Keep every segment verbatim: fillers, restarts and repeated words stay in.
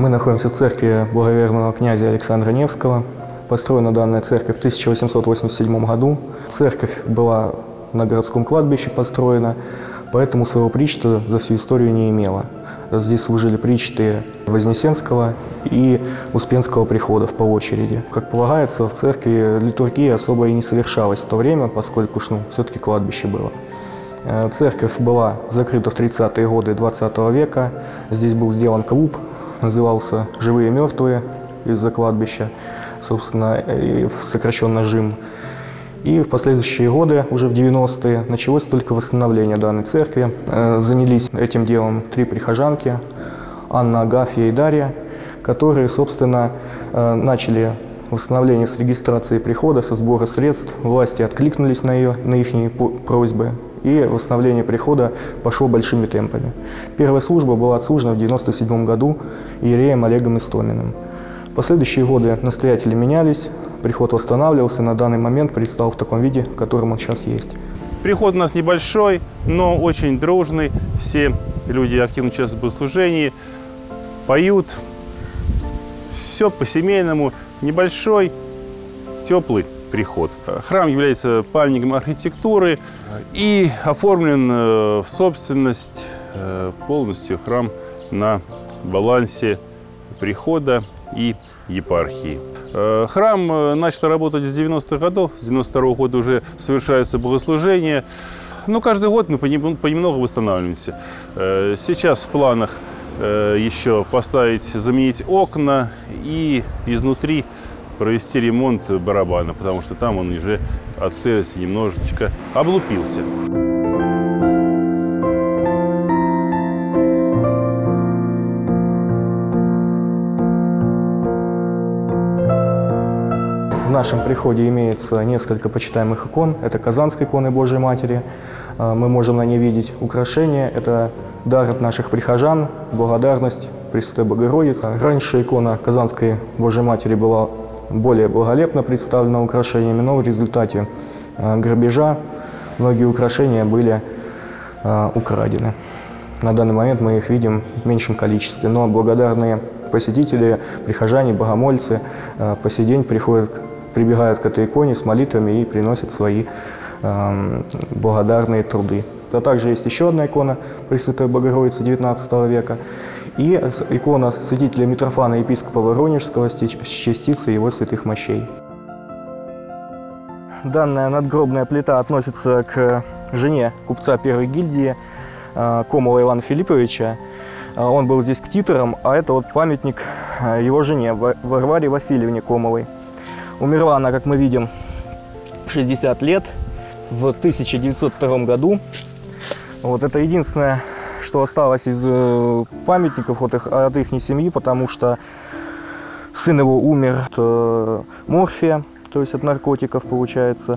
находимся в церкви благоверного князя Александра Невского. Построена данная церковь в тысяча восемьсот восемьдесят седьмом году. Церковь была на городском кладбище построена, поэтому своего причта за всю историю не имела. Здесь служили причты Вознесенского и Успенского приходов по очереди. Как полагается, в церкви литургия особо и не совершалась в то время, поскольку ну, все-таки кладбище было. Церковь была закрыта в тридцатые годы двадцатого века. Здесь был сделан клуб, назывался «Живые и мертвые» из-за кладбища, собственно, сокращенно «ЖИМ». И в последующие годы, уже в девяностые, началось только восстановление данной церкви. Занялись этим делом три прихожанки, Анна, Агафья и Дарья, которые, собственно, начали восстановление с регистрации прихода, со сбора средств. Власти откликнулись на, ее, на их просьбы, и восстановление прихода пошло большими темпами. Первая служба была отслужена в девяносто седьмом году иереем Олегом Истоминым. В последующие годы настоятели менялись, приход восстанавливался, на данный момент предстал в таком виде, в котором он сейчас есть. Приход у нас небольшой, но очень дружный. Все люди активно участвуют в богослужении, поют. Все по-семейному. Небольшой, теплый приход. Храм является памятником архитектуры и оформлен в собственность полностью храм на балансе прихода и епархии. Храм начал работать с девяностых годов, с девяносто второго года уже совершаются богослужения. Но каждый год мы понемногу восстанавливаемся. Сейчас в планах еще поставить, заменить окна и изнутри провести ремонт барабана, потому что там он уже от сырости немножечко облупился. В нашем приходе имеется несколько почитаемых икон. Это Казанской иконы Божией Матери. Мы можем на ней видеть украшения. Это дар от наших прихожан, благодарность Пресвятой Богородице. Раньше икона Казанской Божией Матери была более благолепно представлена украшениями, но в результате грабежа многие украшения были украдены. На данный момент мы их видим в меньшем количестве, но благодарные посетители, прихожане, богомольцы по сей день приходят, прибегают к этой иконе с молитвами и приносят свои э, благодарные труды. А также есть еще одна икона Пресвятой Богородицы девятнадцатого века и икона святителя Митрофана епископа Воронежского с частицей его святых мощей. Данная надгробная плита относится к жене купца первой гильдии э, Комова Ивана Филипповича. Он был здесь ктитором, а это вот памятник его жене Варваре Васильевне Комовой. Умерла она, как мы видим, в шестьдесят лет, в тысяча девятьсот втором году. Вот это единственное, что осталось из памятников от их, от их семьи, потому что сын его умер от морфия, то есть от наркотиков, получается.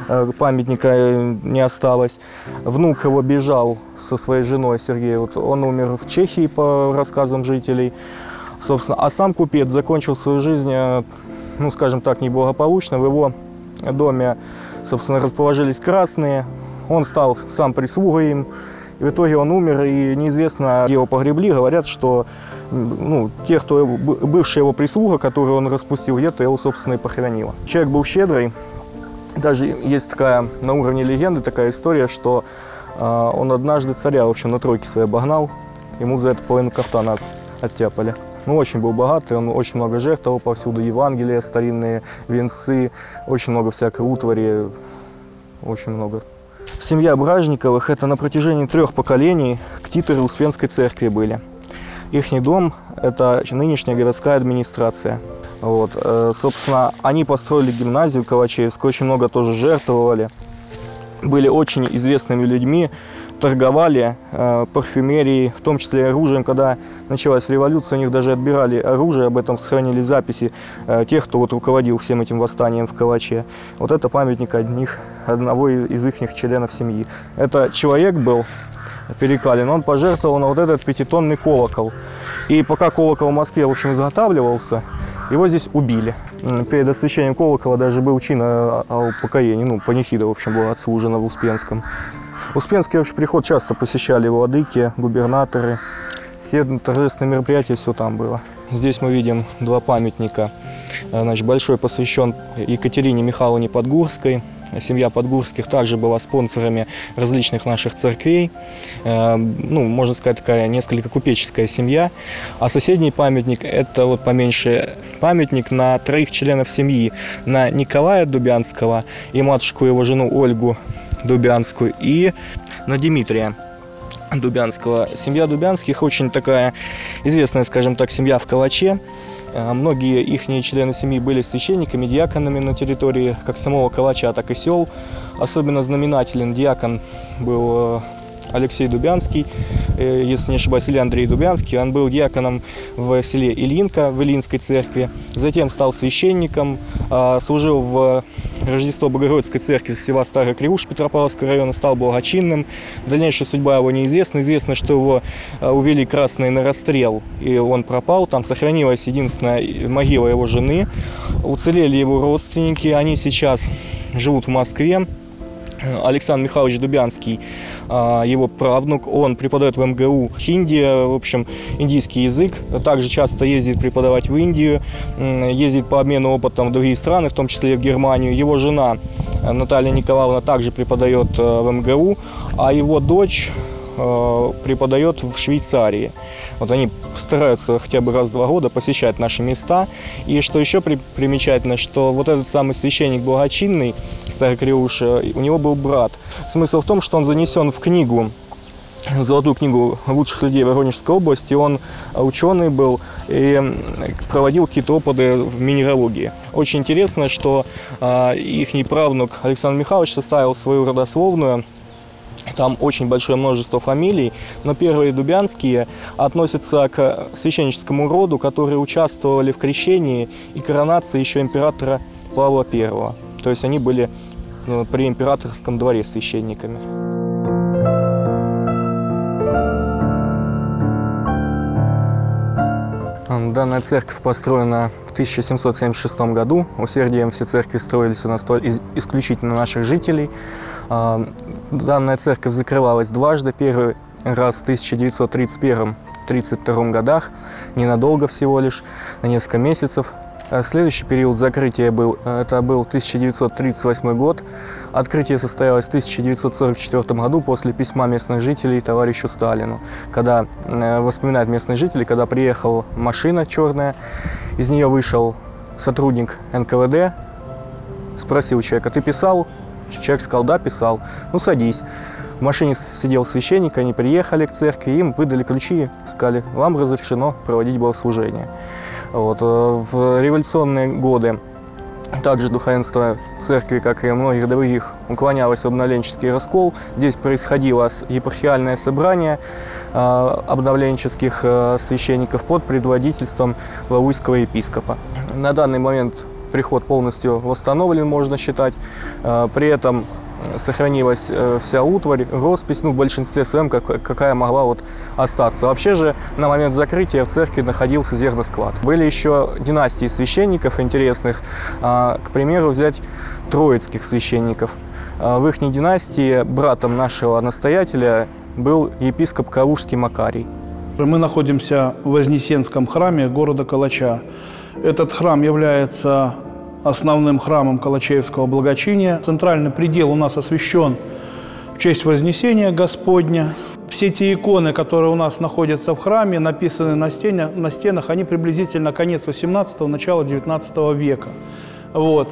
Памятника не осталось. Внук его бежал со своей женой Сергеем. Вот он умер в Чехии, по рассказам жителей. Собственно, а сам купец закончил свою жизнь, ну, скажем так, неблагополучно. В его доме, собственно, расположились красные. Он стал сам прислугой им. И в итоге он умер, и неизвестно, где его погребли. Говорят, что ну, те, кто бывшая его прислуга, которую он распустил где-то, его, собственно, и похоронила. Человек был щедрый. Даже есть такая, на уровне легенды, такая история, что э, он однажды царя, в общем, на тройке своей обогнал. Ему за это половину кафтана оттяпали. Ну, очень был богатый, он очень много жертвовал, повсюду Евангелия, старинные венцы, очень много всякой утвари, очень много. Семья Бражниковых – это на протяжении трех поколений ктиторы Успенской церкви были. Ихний дом – это нынешняя городская администрация. Вот. Собственно, они построили гимназию Калачевскую, очень много тоже жертвовали. Были очень известными людьми, торговали э, парфюмерией, в том числе и оружием. Когда началась революция, у них даже отбирали оружие, об этом сохранили записи э, тех, кто вот руководил всем этим восстанием в Калаче. Вот это памятник одних, одного из их членов семьи. Это человек был, Перекалин, он пожертвовал на вот этот пятитонный колокол. И пока колокол в Москве, в общем, изготавливался, его здесь убили. Перед освящением колокола даже был чин о, о покаянии, ну, панихида, в общем, была отслужена в Успенском. Успенский вообще приход часто посещали владыки, губернаторы. Все торжественные мероприятия, все там было. Здесь мы видим два памятника. Значит, большой посвящен Екатерине Михайловне Подгурской. Семья Подгурских также была спонсорами различных наших церквей. Ну, можно сказать, такая несколько купеческая семья. А соседний памятник – это вот поменьше памятник на троих членов семьи. На Николая Дубянского и матушку его жену Ольгу Дубянскую, и на Дмитрия Дубянского. Семья Дубянских очень такая известная, скажем так, семья в Калаче. Многие их члены семьи были священниками, диаконами на территории как самого Калача, так и сел. Особенно знаменателен диакон был Алексей Дубянский, если не ошибаюсь, или Андрей Дубянский. Он был диаконом в селе Ильинка, в Ильинской церкви. Затем стал священником, служил в Рождество Богородской церкви села Старый Кривуш Петропавловского района, стал благочинным. Дальнейшая судьба его неизвестна. Известно, что его увели красные на расстрел, и он пропал. Там сохранилась единственная могила его жены. Уцелели его родственники, они сейчас живут в Москве. Александр Михайлович Дубянский, его правнук, он преподает в эм гэ у хинди, в общем, индийский язык. Также часто ездит преподавать в Индию, ездит по обмену опытом в другие страны, в том числе и в Германию. Его жена Наталья Николаевна также преподает в эм гэ у, а его дочь преподает в Швейцарии. Вот они стараются хотя бы раз в два года посещать наши места. И что еще при, примечательно, что вот этот самый священник благочинный, Старый Кривуш, у него был брат. Смысл в том, что он занесен в книгу, золотую книгу лучших людей Воронежской области. Он ученый был и проводил какие-то опыты в минералогии. Очень интересно, что э, ихний правнук Александр Михайлович составил свою родословную. Там очень большое множество фамилий, но первые Дубянские относятся к священническому роду, которые участвовали в крещении и коронации еще императора Павла Первого. То есть они были ну, при императорском дворе священниками. Данная церковь построена в тысяча семьсот семьдесят шестом году. Усердием все церкви строились у нас исключительно наших жителей. Данная церковь закрывалась дважды. Первый раз в тысяча девятьсот тридцать первом — тридцать втором годах, ненадолго всего лишь, на несколько месяцев. Следующий период закрытия был, это был тысяча девятьсот тридцать восьмой год. Открытие состоялось в тысяча девятьсот сорок четвёртом году после письма местных жителей товарищу Сталину. Когда, воспоминают местные жители, когда приехала машина черная, из нее вышел сотрудник эн ка вэ дэ, спросил человека: «Ты писал?» Человек сказал: «Да, писал». «Ну, садись». В машине сидел священник, они приехали к церкви, им выдали ключи, сказали: «Вам разрешено проводить богослужение». Вот. В революционные годы также духовенство церкви, как и многих других, уклонялось в обновленческий раскол. Здесь происходило епархиальное собрание э, обновленческих э, священников под предводительством валуйского епископа. На данный момент приход полностью восстановлен, можно считать. Э, при этом сохранилась вся утварь, роспись, ну, в большинстве своем, как, какая могла вот остаться. Вообще же на момент закрытия в церкви находился зерносклад. Были еще династии священников интересных, к примеру, взять троицких священников. В их династии братом нашего настоятеля был епископ Калужский Макарий. Мы находимся в Вознесенском храме города Калача. Этот храм является основным храмом Калачеевского благочиния. Центральный предел у нас освящен в честь Вознесения Господня. Все те иконы, которые у нас находятся в храме, написаны на стенах, на стенах, они приблизительно конец восемнадцатого, начало девятнадцатого века. Вот.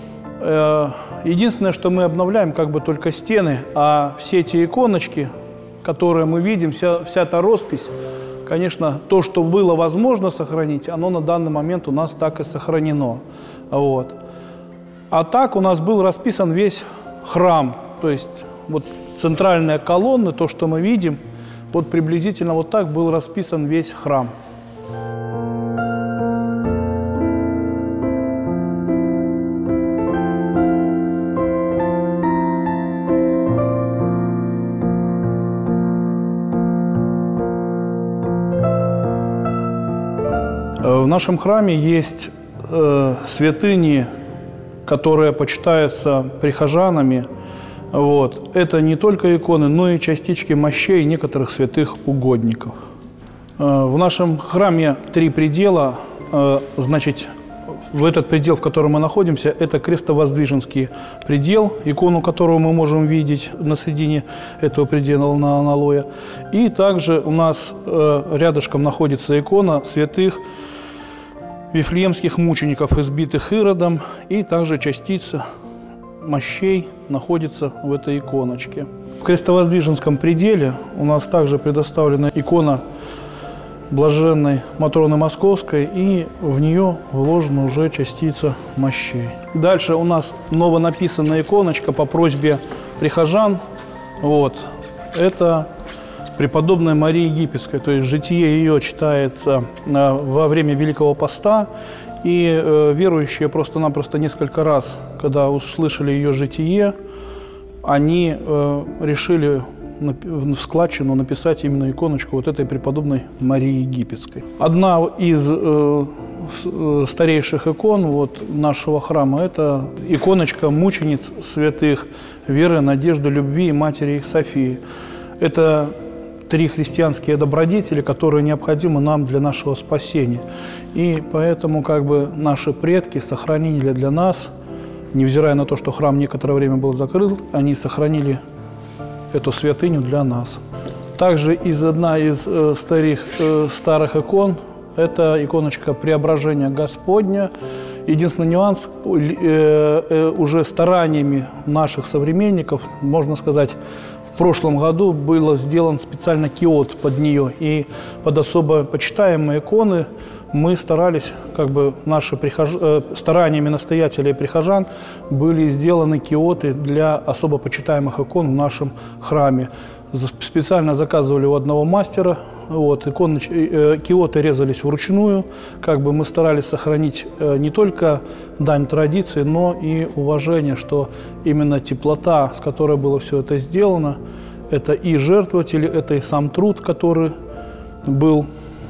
Единственное, что мы обновляем, как бы только стены, а все эти иконочки, которые мы видим, вся, вся эта роспись, конечно, то, что было возможно сохранить, оно на данный момент у нас так и сохранено. Вот. А так у нас был расписан весь храм, то есть вот центральные колонны, то, что мы видим, вот приблизительно вот так был расписан весь храм. В нашем храме есть э, святыни, которые почитаются прихожанами. Вот. Это не только иконы, но и частички мощей некоторых святых угодников. В нашем храме три предела. Значит, в этот предел, в котором мы находимся, это крестовоздвиженский предел, икону которого мы можем видеть на середине этого предела на аналоя. И также у нас рядышком находится икона святых вифлеемских мучеников, избитых Иродом, и также частица мощей находится в этой иконочке. В крестовоздвиженском пределе у нас также предоставлена икона блаженной Матроны Московской, и в нее вложена уже частица мощей. Дальше у нас новонаписанная иконочка по просьбе прихожан. Вот. Это преподобная Мария Египетская, то есть житие ее читается во время Великого Поста, и верующие просто-напросто несколько раз, когда услышали ее житие, они решили в складчину написать именно иконочку вот этой преподобной Марии Египетской. Одна из э, старейших икон вот, нашего храма – это иконочка мучениц святых веры, надежды, любви и матери их Софии. Это три христианские добродетели, которые необходимы нам для нашего спасения. И поэтому как бы наши предки сохранили для нас, невзирая на то, что храм некоторое время был закрыт, они сохранили эту святыню для нас. Также из одна из э, старых, э, старых икон – это иконочка Преображения Господня. Единственный нюанс э, э, уже стараниями наших современников, можно сказать, в прошлом году был сделан специально киот под нее, и под особо почитаемые иконы мы старались, как бы наши прихож... стараниями настоятелей и прихожан были сделаны киоты для особо почитаемых икон в нашем храме. Специально заказывали у одного мастера, вот, иконы, киоты резались вручную, как бы мы старались сохранить не только дань традиции, но и уважение, что именно теплота, с которой было все это сделано, это и жертвователи, это и сам труд, который был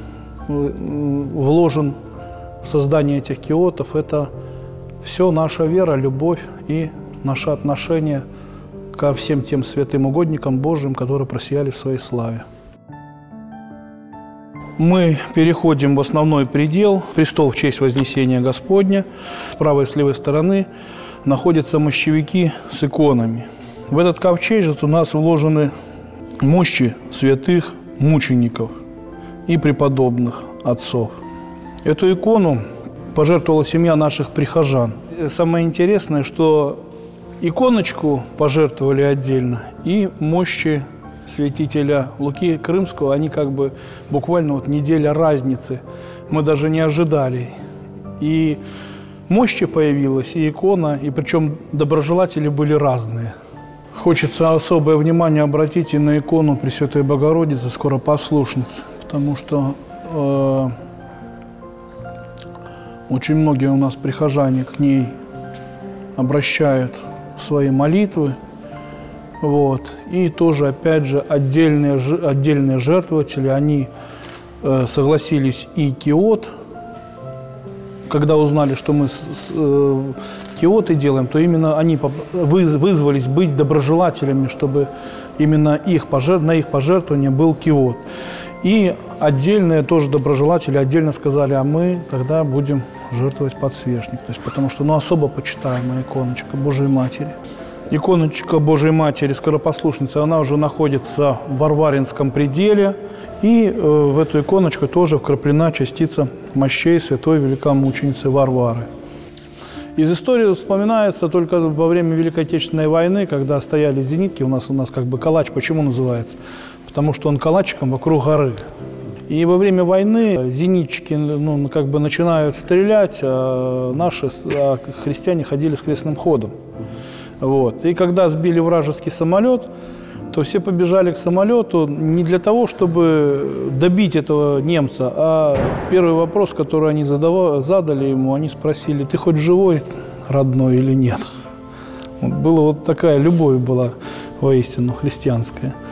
вложен в создание этих киотов, это все наша вера, любовь и наше отношение ко всем тем святым угодникам Божьим, которые просияли в своей славе. Мы переходим в основной предел, престол в честь Вознесения Господня. С правой и с левой стороны находятся мощевики с иконами. В этот ковчежец у нас вложены мощи святых мучеников и преподобных отцов. Эту икону пожертвовала семья наших прихожан. Самое интересное, что иконочку пожертвовали отдельно, и мощи святителя Луки Крымского, они как бы буквально вот неделя разницы. Мы даже не ожидали. И мощи появилась, и икона, и причем доброжелатели были разные. Хочется особое внимание обратить и на икону Пресвятой Богородицы Скоропослушницы, потому что э, очень многие у нас прихожане к ней обращают свои молитвы. Вот. И тоже, опять же, отдельные, отдельные жертвователи, они э, согласились и киот. Когда узнали, что мы с, с, э, киоты делаем, то именно они выз, вызвались быть доброжелателями, чтобы именно их пожертв, на их пожертвование был киот. И отдельные тоже доброжелатели отдельно сказали, а мы тогда будем жертвовать подсвечник. То есть, потому что ну, особо почитаемая иконочка Божией Матери. Иконочка Божией Матери Скоропослушницы, она уже находится в Варваринском пределе. И э, в эту иконочку тоже вкраплена частица мощей святой великомученицы Варвары. Из истории вспоминается только во время Великой Отечественной войны, когда стояли зенитки, у нас, у нас как бы калач, почему называется? Потому что он калачиком вокруг горы. И во время войны зенитчики ну, как бы начинают стрелять, а наши а христиане ходили с крестным ходом. Вот. И когда сбили вражеский самолет, то все побежали к самолету не для того, чтобы добить этого немца, а первый вопрос, который они задавали, задали ему, они спросили, ты хоть живой, родной, или нет? Вот была вот такая любовь была воистину христианская.